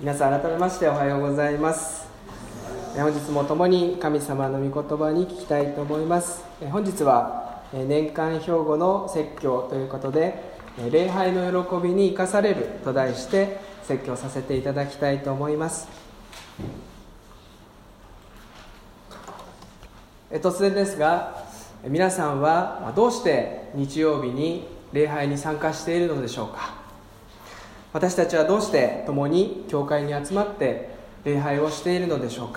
皆さん改めましておはようございます。本日も共に神様の御言葉に聞きたいと思います。本日は年間標語の説教ということで、礼拝の喜びに生かされると題して説教させていただきたいと思います。突然ですが、皆さんはどうして日曜日に礼拝に参加しているのでしょうか。私たちはどうして共に教会に集まって礼拝をしているのでしょうか。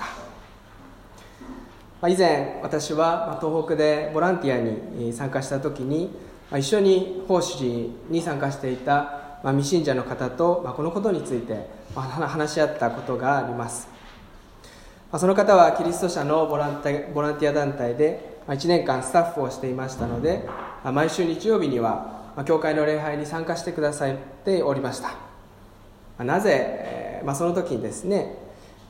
以前私は東北でボランティアに参加した時に、一緒に奉仕に参加していた未信者の方とこのことについて話し合ったことがあります。その方はキリスト者のボランティア団体で1年間スタッフをしていましたので、毎週日曜日には教会の礼拝に参加してくださっておりました。なぜ、その時にですね、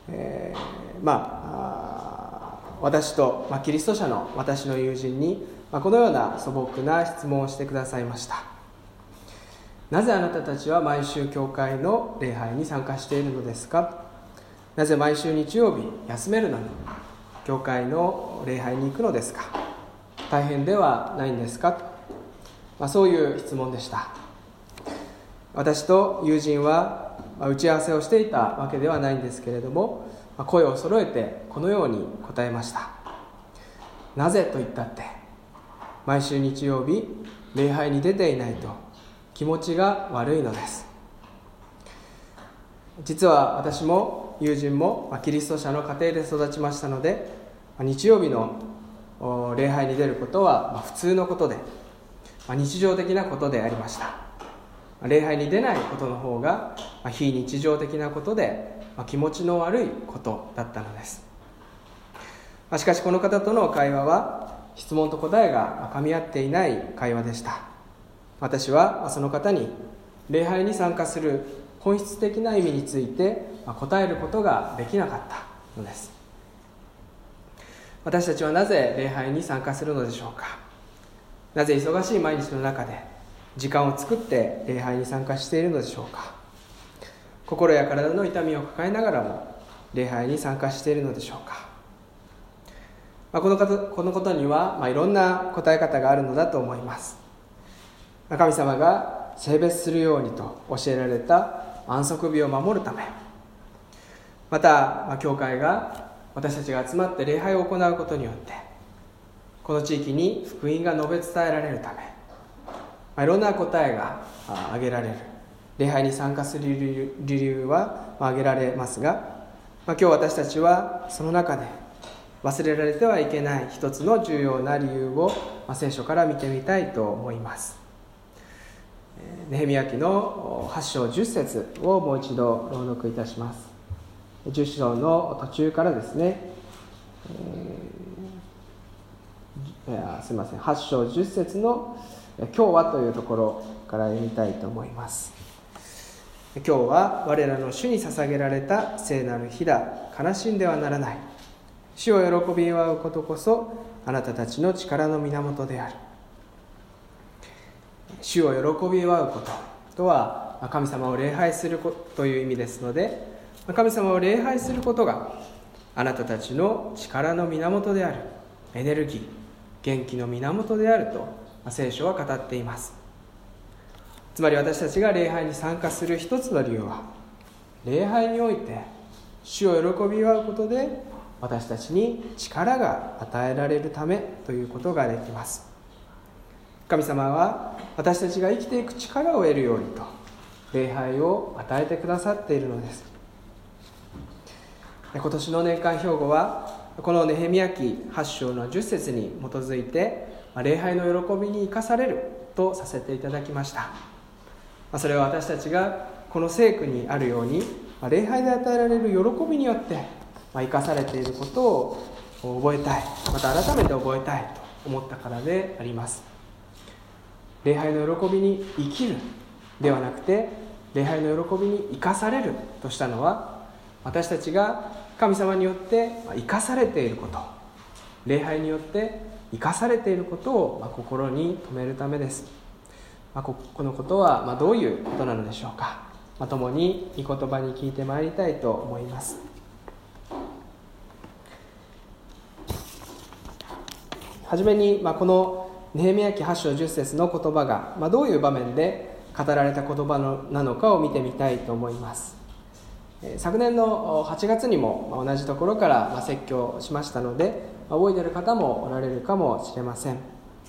私と、キリスト者の私の友人に、このような素朴な質問をしてくださいました。なぜあなたたちは毎週教会の礼拝に参加しているのですか。なぜ毎週日曜日休めるのに教会の礼拝に行くのですか。大変ではないんですか。そういう質問でした。私と友人は打ち合わせをしていたわけではないんですけれども、声を揃えてこのように答えました。なぜと言ったって毎週日曜日礼拝に出ていないと気持ちが悪いのです。実は私も友人もキリスト者の家庭で育ちましたので、日曜日の礼拝に出ることは普通のことで日常的なことでありました。礼拝に出ないことの方が非日常的なことで気持ちの悪いことだったのです。しかしこの方との会話は質問と答えが噛み合っていない会話でした。私はその方に礼拝に参加する本質的な意味について答えることができなかったのです。私たちはなぜ礼拝に参加するのでしょうか。なぜ忙しい毎日の中で時間を作って礼拝に参加しているのでしょうか。心や体の痛みを抱えながらも礼拝に参加しているのでしょうか。このことにはいろんな答え方があるのだと思います。神様が聖別するようにと教えられた安息日を守るため、また教会が私たちが集まって礼拝を行うことによってこの地域に福音が述べ伝えられるため、いろんな答えが挙げられる。礼拝に参加する理由は挙げられますが、今日私たちはその中で忘れられてはいけない一つの重要な理由を聖書から見てみたいと思います。ネヘミヤ記の8章10節をもう一度朗読いたします。10章の途中からですね、8章10節の今日はというところから読みたいと思います。今日は我らの主に捧げられた聖なる日だ。悲しんではならない。主を喜び祝うことこそあなたたちの力の源である。主を喜び祝うこととは神様を礼拝するという意味ですので、神様を礼拝することがあなたたちの力の源である。エネルギー、元気の源であると聖書は語っています。つまり私たちが礼拝に参加する一つの理由は、礼拝において主を喜び祝うことで私たちに力が与えられるためということができます。神様は私たちが生きていく力を得るようにと礼拝を与えてくださっているのです。今年の年間標語はこのネヘミヤ記8章の10節に基づいて礼拝の喜びに生かされるとさせていただきました。それは私たちがこの聖句にあるように礼拝で与えられる喜びによって生かされていることを覚えたい、また改めて覚えたいと思ったからであります。礼拝の喜びに生きるではなくて、礼拝の喜びに生かされるとしたのは、私たちが神様によって生かされていること、礼拝によって生かされていることを心に留めるためです。このことはどういうことなのでしょうか。 共に御言葉に聞いてまいりたいと思います。はじめに、このネヘミヤ記8章10節の言葉が、どういう場面で語られた言葉なのかを見てみたいと思います。昨年の8月にも同じところから説教しましたので、覚えている方もおられるかもしれません。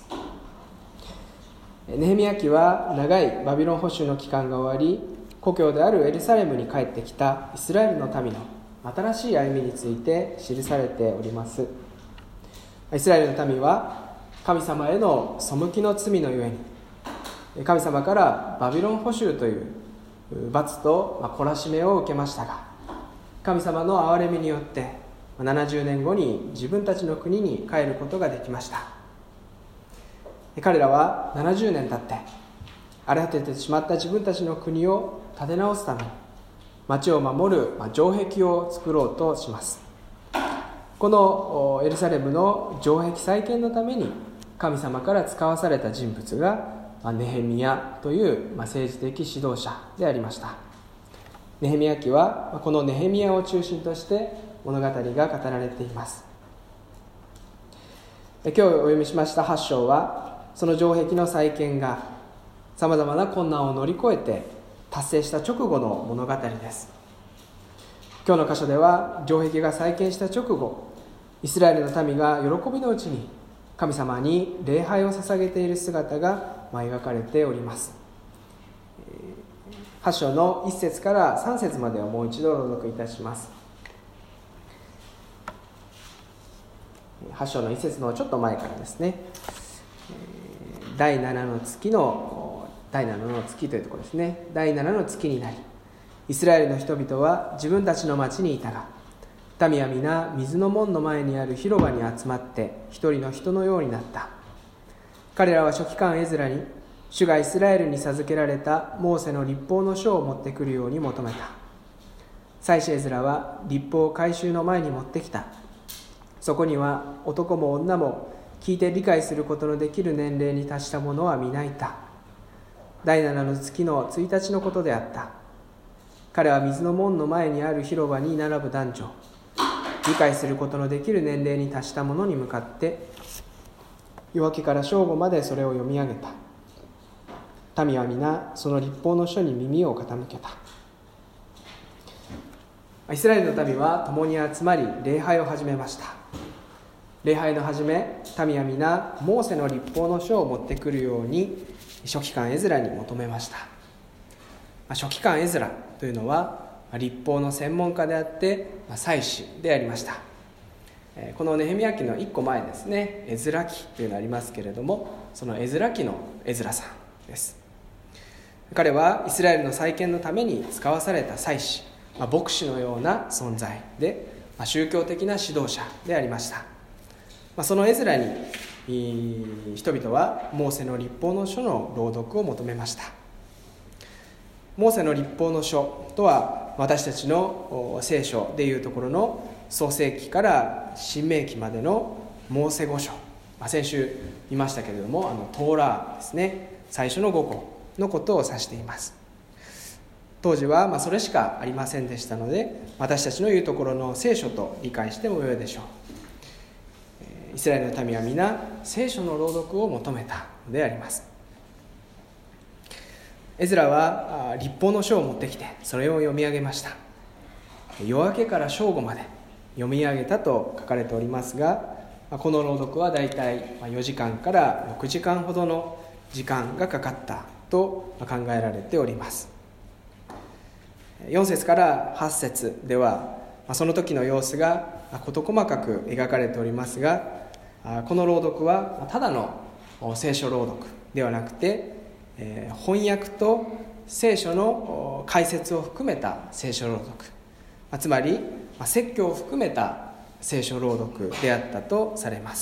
ネヘミヤ記は長いバビロン捕囚の期間が終わり、故郷であるエルサレムに帰ってきたイスラエルの民の新しい歩みについて記されております。イスラエルの民は神様への背きの罪のゆえに、神様からバビロン捕囚という罰と懲らしめを受けましたが、神様の憐れみによって70年後に自分たちの国に帰ることができました。彼らは70年経って荒れ果ててしまった自分たちの国を立て直すために町を守る城壁を作ろうとします。このエルサレムの城壁再建のために神様から使わされた人物がネヘミヤという政治的指導者でありました。ネヘミヤ記はこのネヘミヤを中心として物語が語られています。今日お読みしました8章はその城壁の再建がさまざまな困難を乗り越えて達成した直後の物語です。今日の箇所では城壁が再建した直後、イスラエルの民が喜びのうちに神様に礼拝を捧げている姿が描かれております。8章の1節から3節までをもう一度朗読いたします。8章の1節のちょっと前からですね、第7の月というところですね。第7の月になり、イスラエルの人々は自分たちの町にいたが、民は皆水の門の前にある広場に集まって一人の人のようになった。彼らは書記官エズラに主がイスラエルに授けられたモーセの律法の書を持ってくるように求めた。祭司エズラは律法を改宗の前に持ってきた。そこには男も女も聞いて理解することのできる年齢に達した者は皆いた。第7の月の1日のことであった。彼は水の門の前にある広場に並ぶ男女、理解することのできる年齢に達した者に向かって夜明けから正午までそれを読み上げた。民は皆その律法の書に耳を傾けた。イスラエルの民は共に集まり礼拝を始めました。礼拝の始め、民は皆モーセの律法の書を持ってくるように書記官エズラに求めました。書記官エズラというのは律法の専門家であって祭司でありました。このネヘミヤ記の1個前ですね、エズラ記というのがありますけれども、そのエズラ記のエズラさんです。彼はイスラエルの再建のために使わされた祭司、牧師のような存在で、宗教的な指導者でありました。そのエズラに人々はモーセの律法の書の朗読を求めました。モーセの律法の書とは私たちの聖書でいうところの創世記から申命記までのモーセ5書、先週見ましたけれどもトーラーですね、最初の5個のことを指しています。当時はそれしかありませんでしたので、私たちの言うところの聖書と理解してもよいでしょう。イスラエルの民は皆聖書の朗読を求めたのであります。エズラは律法の書を持ってきてそれを読み上げました。夜明けから正午まで読み上げたと書かれておりますが、この朗読はだいたい4時間から6時間ほどの時間がかかったと考えられております。4節から8節ではその時の様子が事細かく描かれておりますが、この朗読はただの聖書朗読ではなくて、翻訳と聖書の解説を含めた聖書朗読、つまり説教を含めた聖書朗読であったとされます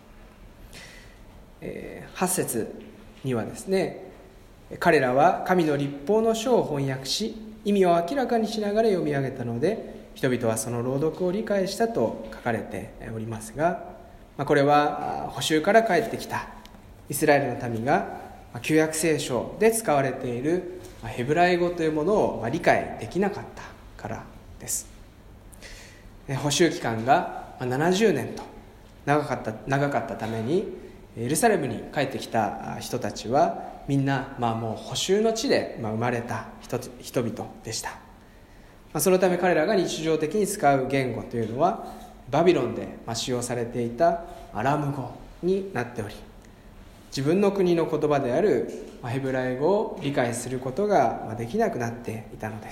。8節にはですね、彼らは神の律法の書を翻訳し意味を明らかにしながら読み上げたので、人々はその朗読を理解したと書かれておりますが、これは捕囚から帰ってきたイスラエルの民が旧約聖書で使われているヘブライ語というものを理解できなかったからです。捕囚期間が70年と長かったために、エルサレムに帰ってきた人たちはみんなもう捕囚の地で生まれた人々でした。そのため彼らが日常的に使う言語というのはバビロンで使用されていたアラム語になっており、自分の国の言葉であるヘブライ語を理解することができなくなっていたのです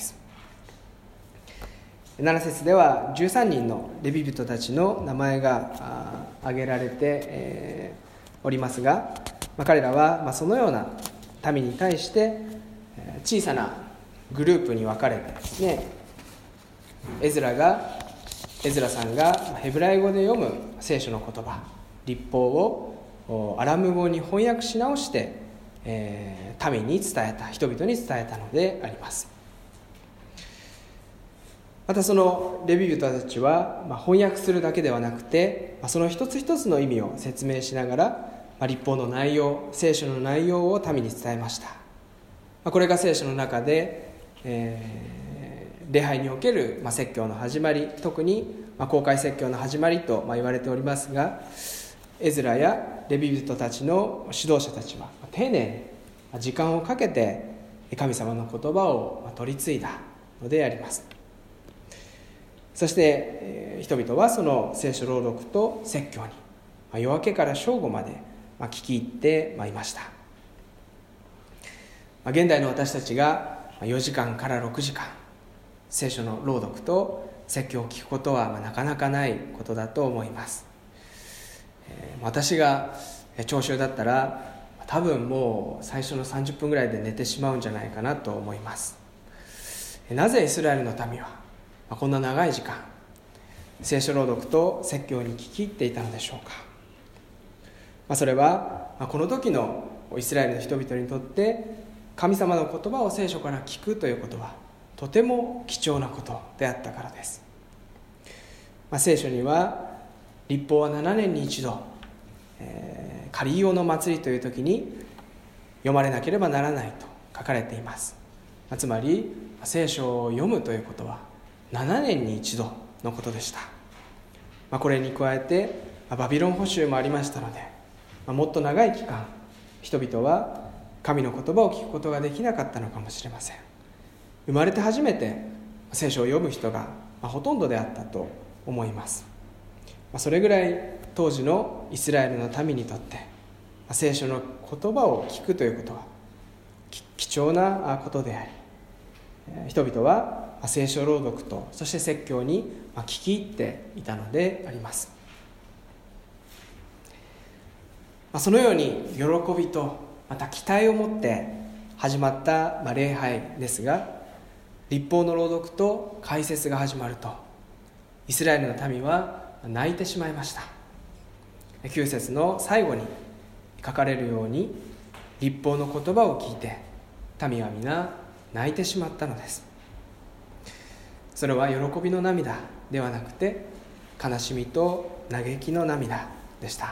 。7節では13人のレビ人たちの名前が挙げられておりますが、彼らはそのような民に対して小さなグループに分かれてですね、エズラさんがヘブライ語で読む聖書の言葉、律法をアラム語に翻訳し直して、民に伝えた、人々に伝えたのであります。またそのレビ人たちは翻訳するだけではなくて、その一つ一つの意味を説明しながら律法の内容、聖書の内容を民に伝えました。これが聖書の中で、礼拝における説教の始まり、特に公開説教の始まりと言われておりますが、エズラやレビ人たちの指導者たちは丁寧に時間をかけて神様の言葉を取り継いだのであります。そして人々はその聖書朗読と説教に夜明けから正午まで聞き入っていました。現代の私たちが4時間から6時間聖書の朗読と説教を聞くことはなかなかないことだと思います。私が聴衆だったら多分もう最初の30分ぐらいで寝てしまうんじゃないかなと思います。なぜイスラエルの民はこんな長い時間聖書朗読と説教に聞き入っていたのでしょうか。それはこの時のイスラエルの人々にとって神様の言葉を聖書から聞くということはとても貴重なことであったからです。聖書には律法は7年に一度、カリオの祭りという時に読まれなければならないと書かれています。つまり聖書を読むということは7年に一度のことでした。これに加えてバビロン捕囚もありましたので、もっと長い期間人々は神の言葉を聞くことができなかったのかもしれません。生まれて初めて聖書を読む人がほとんどであったと思います。それぐらい当時のイスラエルの民にとって聖書の言葉を聞くということは貴重なことであり、人々は聖書朗読とそして説教に聞き入っていたのであります。そのように喜びとまた期待を持って始まった礼拝ですが、律法の朗読と解説が始まるとイスラエルの民は泣いてしまいました。9節の最後に書かれるように、律法の言葉を聞いて民は皆泣いてしまったのです。それは喜びの涙ではなくて悲しみと嘆きの涙でした。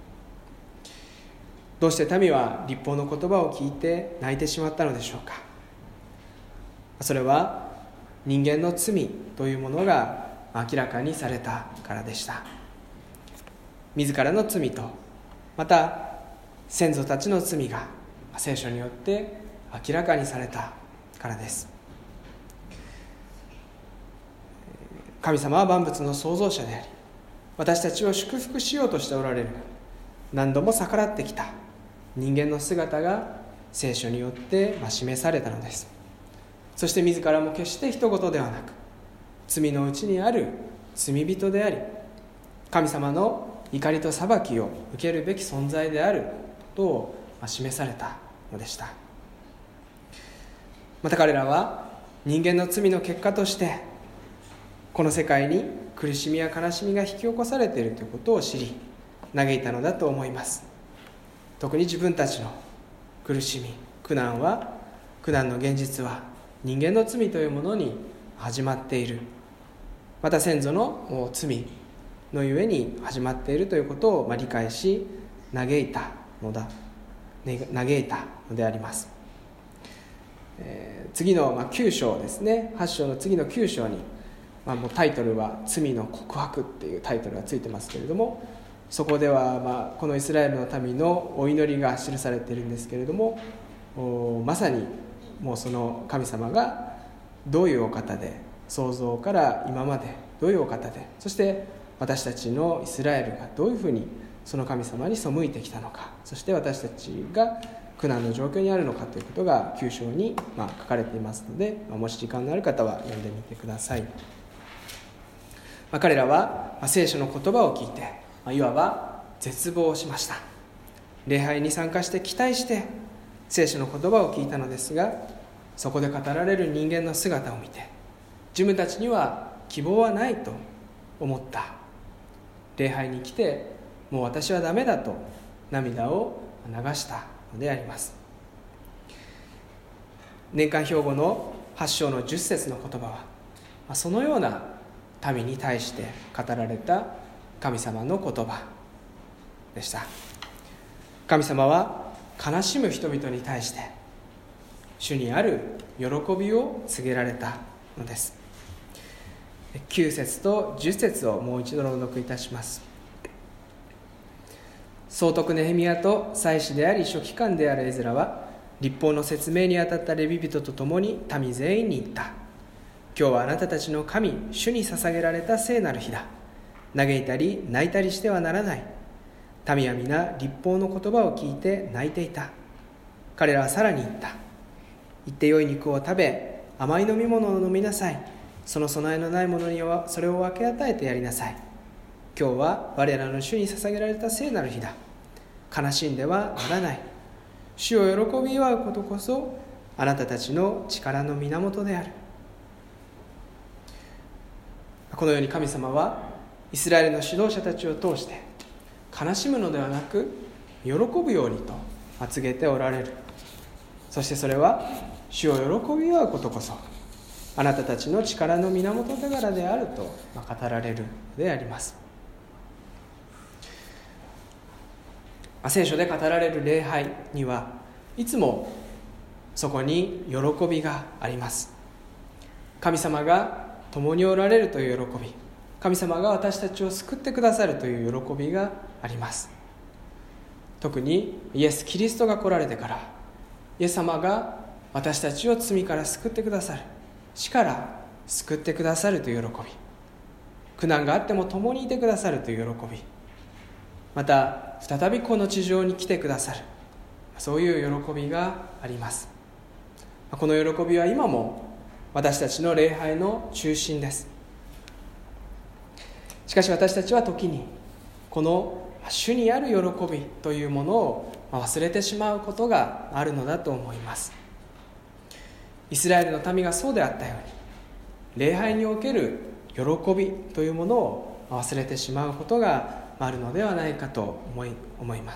どうして民は律法の言葉を聞いて泣いてしまったのでしょうか。それは人間の罪というものが明らかにされたからでした。自らの罪とまた先祖たちの罪が聖書によって明らかにされたからです。神様は万物の創造者であり、私たちを祝福しようとしておられる何度も逆らってきた人間の姿が聖書によって示されたのです。そして自らも決して人事ではなく罪のうちにある罪人であり、神様の怒りと裁きを受けるべき存在であることを示されたのでした。また彼らは人間の罪の結果としてこの世界に苦しみや悲しみが引き起こされているということを知り嘆いたのだと思います。特に自分たちの苦しみ、苦難の現実は人間の罪というものに始まっている、また先祖の罪のゆえに始まっているということを理解し嘆いたのであります。 次の9章ですね、8章の次の9章に、もうタイトルは罪の告白っていうタイトルがついてますけれども、そこではこのイスラエルの民のお祈りが記されているんですけれども、まさにもうその神様がどういうお方で、創造から今までどういうお方で、そして私たちのイスラエルがどういうふうにその神様に背いてきたのか、そして私たちが苦難の状況にあるのかということが9章に書かれていますので、もし時間のある方は読んでみてください。彼らは聖書の言葉を聞いていわば絶望しました。礼拝に参加して期待して聖書の言葉を聞いたのですが、そこで語られる人間の姿を見て自分たちには希望はないと思った。礼拝に来てもう私はダメだと涙を流したのであります。年間標語の8章の10節の言葉はそのような民に対して語られた神様の言葉でした。神様は悲しむ人々に対して主にある喜びを告げられたのです。9節と10節をもう一度朗読いたします。総督ネヘミヤと祭司であり書記官であるエズラは律法の説明にあたったレビ人と共に民全員に言った。今日はあなたたちの神主に捧げられた聖なる日だ。嘆いたり泣いたりしてはならない。民は皆律法の言葉を聞いて泣いていた。彼らはさらに言った。行って良い肉を食べ甘い飲み物を飲みなさい。その備えのない者にはそれを分け与えてやりなさい。今日は我らの主に捧げられた聖なる日だ。悲しんではならない。主を喜び祝うことこそあなたたちの力の源である。このように神様はイスラエルの指導者たちを通して悲しむのではなく喜ぶようにと告げておられる。そしてそれは主を喜び祝うことこそあなたたちの力の源だからであると語られるのであります。聖書で語られる礼拝にはいつもそこに喜びがあります。神様が共におられるという喜び、神様が私たちを救ってくださるという喜びがあります。特にイエス・キリストが来られてからイエス様が私たちを罪から救ってくださる、死から救ってくださるという喜び、苦難があっても共にいてくださるという喜び、また再びこの地上に来てくださる、そういう喜びがあります。この喜びは今も私たちの礼拝の中心です。しかし私たちは時にこの主にある喜びというものを忘れてしまうことがあるのだと思います。イスラエルの民がそうであったように礼拝における喜びというものを忘れてしまうことがあるのではないかと思います。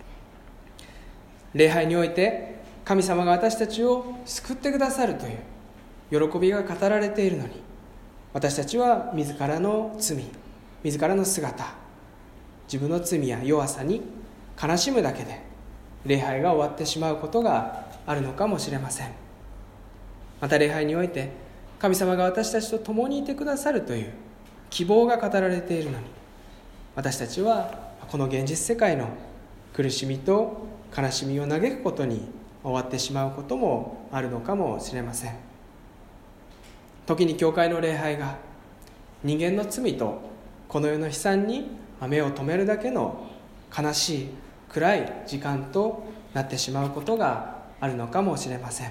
礼拝において神様が私たちを救ってくださるという喜びが語られているのに、私たちは自らの罪、自らの姿、自分の罪や弱さに悲しむだけで礼拝が終わってしまうことがあるのかもしれません。また礼拝において神様が私たちと共にいてくださるという希望が語られているのに、私たちはこの現実世界の苦しみと悲しみを嘆くことに終わってしまうこともあるのかもしれません。時に教会の礼拝が人間の罪とこの世の悲惨に目を留めるだけの悲しい暗い時間となってしまうことがあるのかもしれません。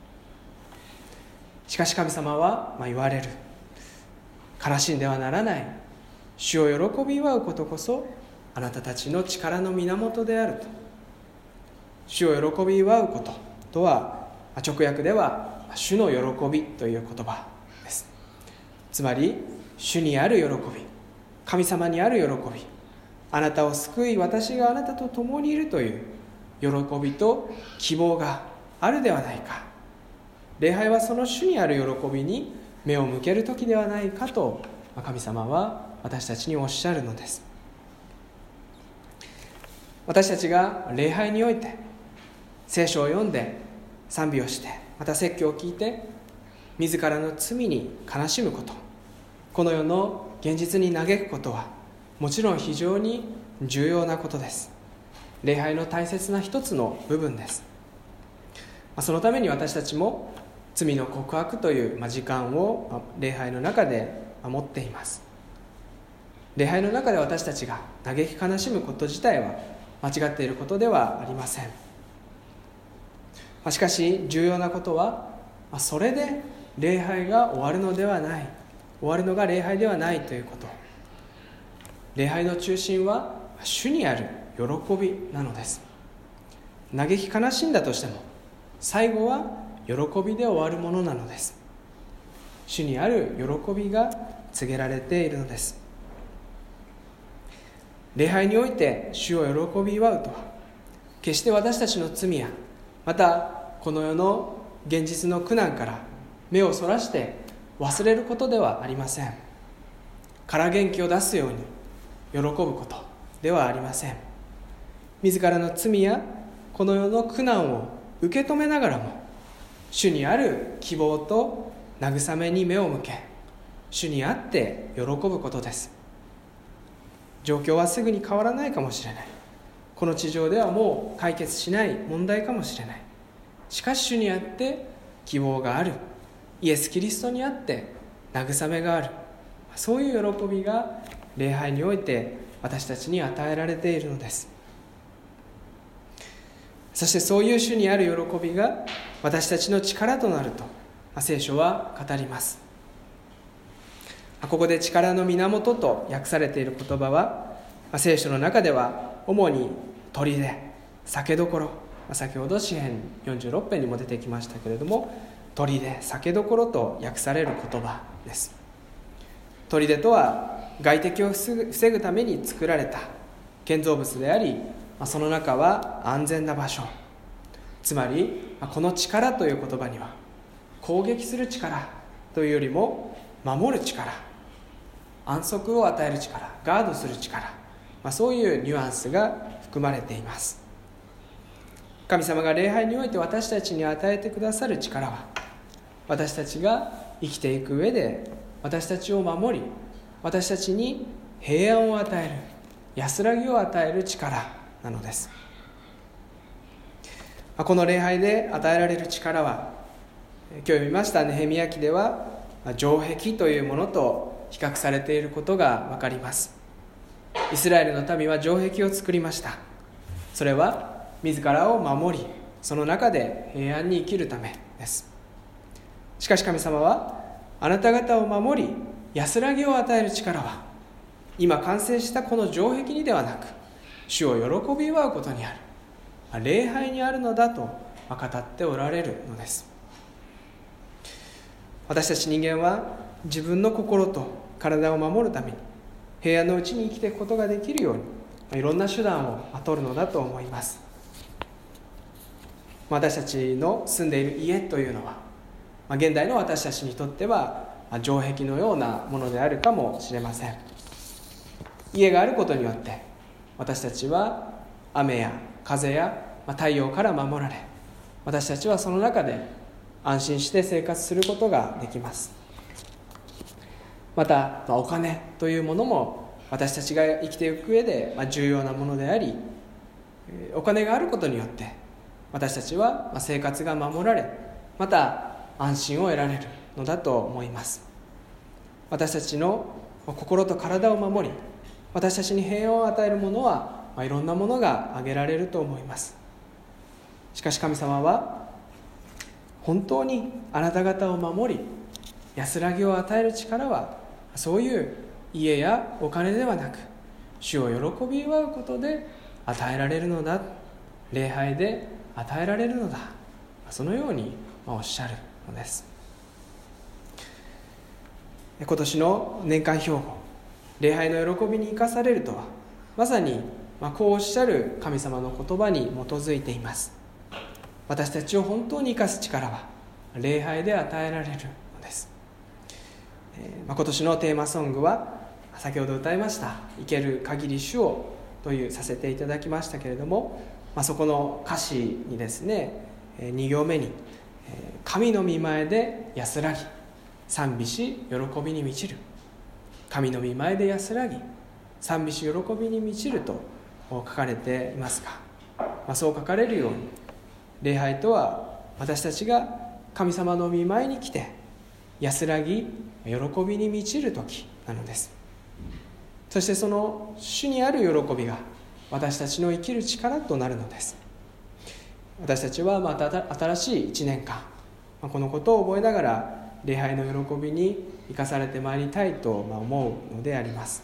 しかし神様は言われる。悲しんではならない。主を喜び祝うことこそあなたたちの力の源であると。主を喜び祝うこととは直訳では主の喜びという言葉です。つまり主にある喜び、神様にある喜び、あなたを救い私があなたと共にいるという喜びと希望があるではないか。礼拝はその主にある喜びに目を向ける時ではないかと神様は私たちにおっしゃるのです。私たちが礼拝において聖書を読んで賛美をして、また説教を聞いて自らの罪に悲しむこと、この世の現実に嘆くことはもちろん非常に重要なことです。礼拝の大切な一つの部分です。そのために私たちも罪の告白という時間を礼拝の中で持っています。礼拝の中で私たちが嘆き悲しむこと自体は間違っていることではありません。しかし重要なことは、それで礼拝が終わるのではない、終わるのが礼拝ではないということ。礼拝の中心は主にある喜びなのです。嘆き悲しんだとしても最後は喜びで終わるものなのです。主にある喜びが告げられているのです。礼拝において主を喜び祝うとは、決して私たちの罪やまたこの世の現実の苦難から目をそらして忘れることではありません。から元気を出すように喜ぶことではありません。自らの罪やこの世の苦難を受け止めながらも、主にある希望と慰めに目を向け、主にあって喜ぶことです。状況はすぐに変わらないかもしれない。この地上ではもう解決しない問題かもしれない。しかし主にあって希望がある。イエス・キリストにあって慰めがある。そういう喜びが礼拝において私たちに与えられているのです。そしてそういう主にある喜びが私たちの力となると聖書は語ります。ここで力の源と訳されている言葉は、聖書の中では主に砦、酒どころ、先ほど詩編46編にも出てきましたけれども、砦、酒どころと訳される言葉です。砦とは外敵を防ぐために作られた建造物であり、その中は安全な場所。つまりこの力という言葉には攻撃する力というよりも守る力、安息を与える力、ガードする力、そういうニュアンスが含まれています。神様が礼拝において私たちに与えてくださる力は、私たちが生きていく上で私たちを守り、私たちに平安を与える、安らぎを与える力なのです。この礼拝で与えられる力は、今日読みましたネヘミヤ記では城壁というものと比較されていることが分かります。イスラエルの民は城壁を作りました。それは自らを守り、その中で平安に生きるためです。しかし神様は、あなた方を守り安らぎを与える力は今完成したこの城壁にではなく、主を喜び祝うことにある、礼拝にあるのだと語っておられるのです。私たち人間は自分の心と体を守るために平安のうちに生きていくことができるように、いろんな手段を取るのだと思います。私たちの住んでいる家というのは、現代の私たちにとっては城壁のようなものであるかもしれません。家があることによって私たちは雨や風や太陽から守られ、私たちはその中で安心して生活することができます。またお金というものも私たちが生きていく上で重要なものであり、お金があることによって私たちは生活が守られ、また安心を得られるのだと思います。私たちの心と体を守り、私たちに平安を与えるものはいろんなものが挙げられると思います。しかし神様は、本当にあなた方を守り安らぎを与える力は、そういう家やお金ではなく、主を喜び祝うことで与えられるのだ、礼拝で与えられるのだ、そのようにおっしゃるのです。今年の年間標語、礼拝の喜びに生かされるとは、まさにこうおっしゃる神様の言葉に基づいています。私たちを本当に生かす力は礼拝で与えられるのです。今年のテーマソングは先ほど歌いました生ける限り主をというさせていただきましたけれども、そこの歌詞にですね、 2行目に神の御前で安らぎ賛美し喜びに満ちる、神の御前で安らぎ賛美し喜びに満ちると書かれていますが、そう書かれるように礼拝とは私たちが神様の御前に来て安らぎ喜びに満ちる時なのです。そしてその主にある喜びが私たちの生きる力となるのです。私たちはまた新しい1年間、このことを覚えながら礼拝の喜びに生かされてまいりたいと思うのであります。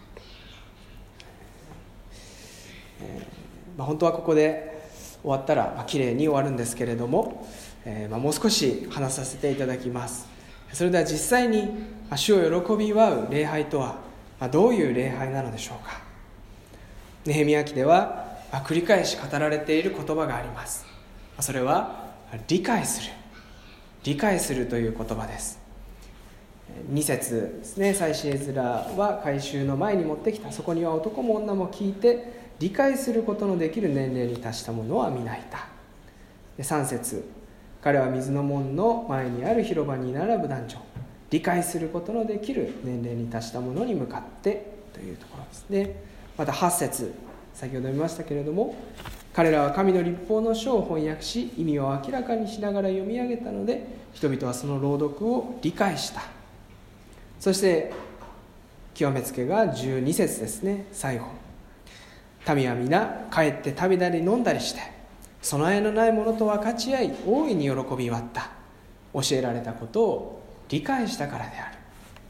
本当はここで終わったらきれいに終わるんですけれども、もう少し話させていただきます。それでは実際に主を喜び祝う礼拝とはどういう礼拝なのでしょうか。ネヘミヤ記では繰り返し語られている言葉があります。それは理解するという言葉です。2節ですね。祭司エズラは改宗の前に持ってきた。そこには男も女も聞いて理解することのできる年齢に達した者は皆いた。3節、彼は水の門の前にある広場に並ぶ男女、理解することのできる年齢に達した者に向かってというところですね。また8節、先ほど見ましたけれども、彼らは神の律法の書を翻訳し意味を明らかにしながら読み上げたので人々はその朗読を理解した。そして極めつけが12節ですね。最後、民は皆帰って食べたり飲んだりして備えのないものと分かち合い大いに喜び祝った。教えられたことを理解したからである。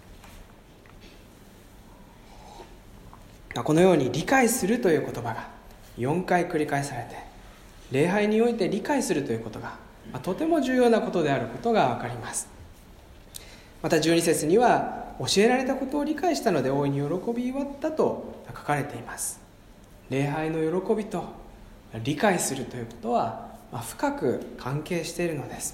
このように理解するという言葉が4回繰り返されて、礼拝において理解するということがとても重要なことであることが分かります。また12節には教えられたことを理解したので大いに喜び祝ったと書かれています。礼拝の喜びと理解するということは深く関係しているのです。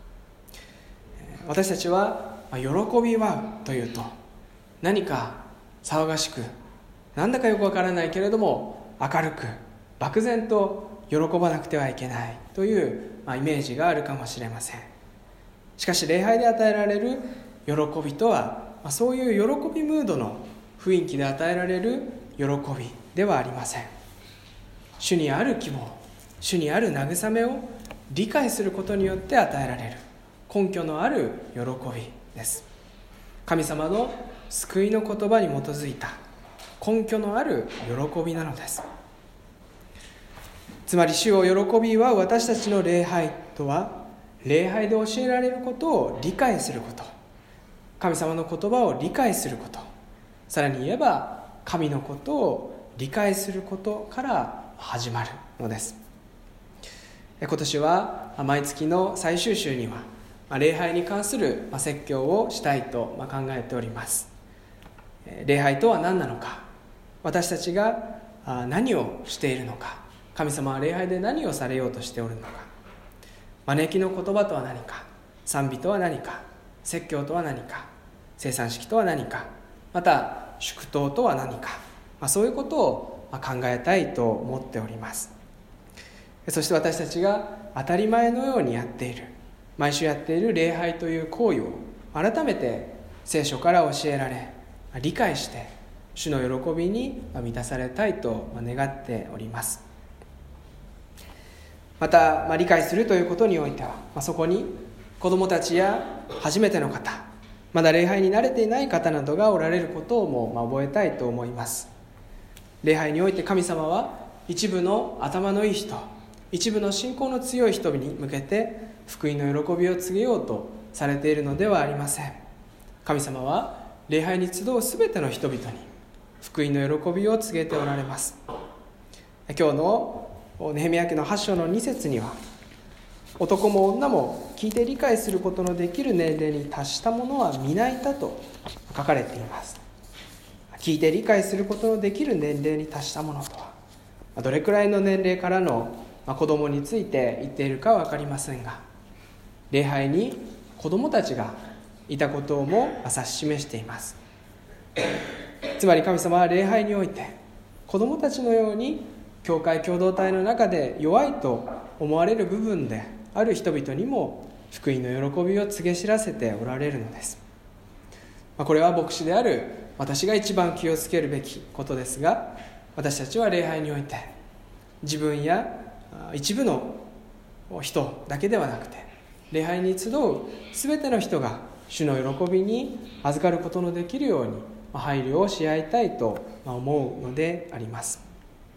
私たちは喜び祝うというと何か騒がしく、なんだかよくわからないけれども明るく漠然と喜ばなくてはいけないというイメージがあるかもしれません。しかし礼拝で与えられる喜びとはそういう喜びムードの雰囲気で与えられる喜びではありません。主にある希望、主にある慰めを理解することによって与えられる根拠のある喜びです。神様の救いの言葉に基づいた根拠のある喜びなのです。つまり主を喜び祝う私たちの礼拝とは、礼拝で教えられることを理解すること、神様の言葉を理解すること、さらに言えば神のことを理解することから始まるのです。今年は毎月の最終週には礼拝に関する説教をしたいと考えております。礼拝とは何なのか、私たちが何をしているのか、神様は礼拝で何をされようとしておるのか、招きの言葉とは何か、賛美とは何か、説教とは何か、生産式とは何か、また祝祷とは何か、そういうことを考えたいと思っております。そして私たちが当たり前のようにやっている、毎週やっている礼拝という行為を改めて聖書から教えられ、理解して主の喜びに満たされたいと願っております。また、理解するということにおいては、そこに子どもたちや初めての方、まだ礼拝に慣れていない方などがおられることをも覚えたいと思います。礼拝において神様は一部の頭のいい人、一部の信仰の強い人に向けて福音の喜びを告げようとされているのではありません。神様は礼拝に集うすべての人々に福音の喜びを告げておられます。今日のネヘミヤ記の8章の2節には、男も女も聞いて理解することのできる年齢に達した者は皆いたと書かれています。聞いて理解することのできる年齢に達した者とは、どれくらいの年齢からの子供について言っているかは分かりませんが、礼拝に子供たちがいたことをも指し示しています。つまり神様は礼拝において子供たちのように教会共同体の中で弱いと思われる部分である人々にも福音の喜びを告げ知らせておられるのです。これは牧師である私が一番気をつけるべきことですが、私たちは礼拝において自分や一部の人だけではなくて、礼拝に集うすべての人が主の喜びに預かることのできるように配慮をし合いたいと思うのであります。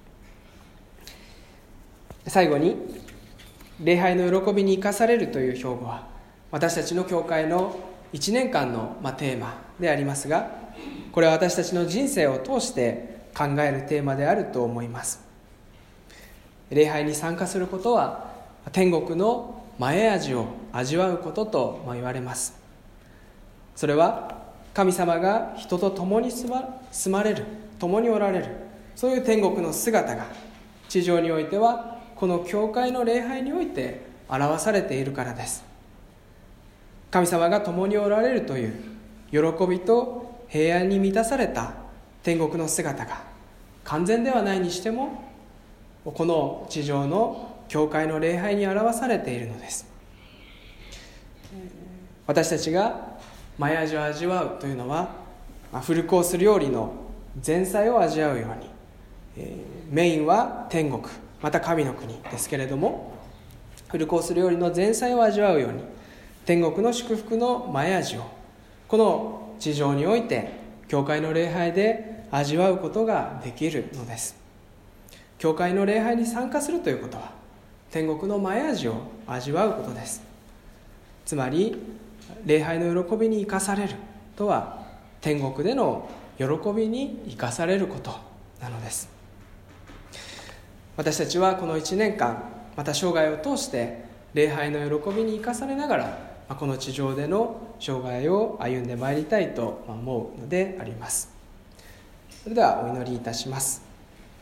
最後に、礼拝の喜びに生かされるという標語は私たちの教会の1年間のテーマでありますが、これは私たちの人生を通して考えるテーマであると思います。礼拝に参加することは天国の前味を味わうことと言われます。それは神様が人と共に住まれる、共におられる、そういう天国の姿が地上においてはこの教会の礼拝において表されているからです。神様が共におられるという喜びと平安に満たされた天国の姿が完全ではないにしても、この地上の教会の礼拝に表されているのです。私たちが前味を味わうというのは、フルコース料理の前菜を味わうように、メインは天国また神の国ですけれども、フルコース料理の前菜を味わうように天国の祝福の前味をこの地上において教会の礼拝で味わうことができるのです。教会の礼拝に参加するということは天国の前味を味わうことです。つまり礼拝の喜びに生かされるとは天国での喜びに生かされることなのです。私たちはこの1年間また生涯を通して礼拝の喜びに生かされながらこの地上での生涯を歩んでまいりたいと思うのであります。それではお祈りいたします。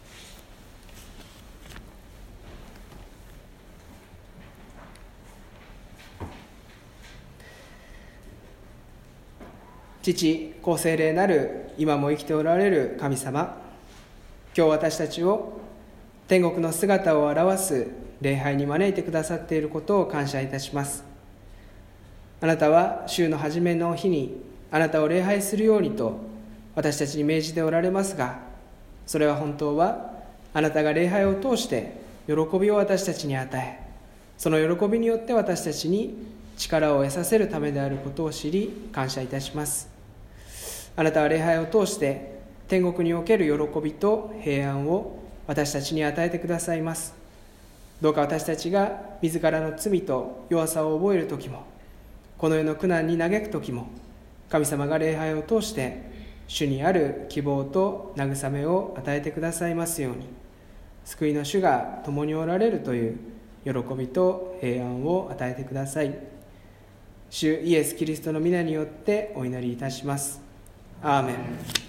父、子、聖霊なる今も生きておられる神様、今日私たちを天国の姿を表す礼拝に招いてくださっていることを感謝いたします。あなたは週の初めの日にあなたを礼拝するようにと私たちに命じておられますが、それは本当はあなたが礼拝を通して喜びを私たちに与え、その喜びによって私たちに力を得させるためであることを知り感謝いたします。あなたは礼拝を通して天国における喜びと平安を私たちに与えてくださいます。どうか私たちが自らの罪と弱さを覚えるときも、この世の苦難に嘆くときも、神様が礼拝を通して主にある希望と慰めを与えてくださいますように、救いの主が共におられるという喜びと平安を与えてください。主イエス・キリストの皆によってお祈りいたします。アーメン。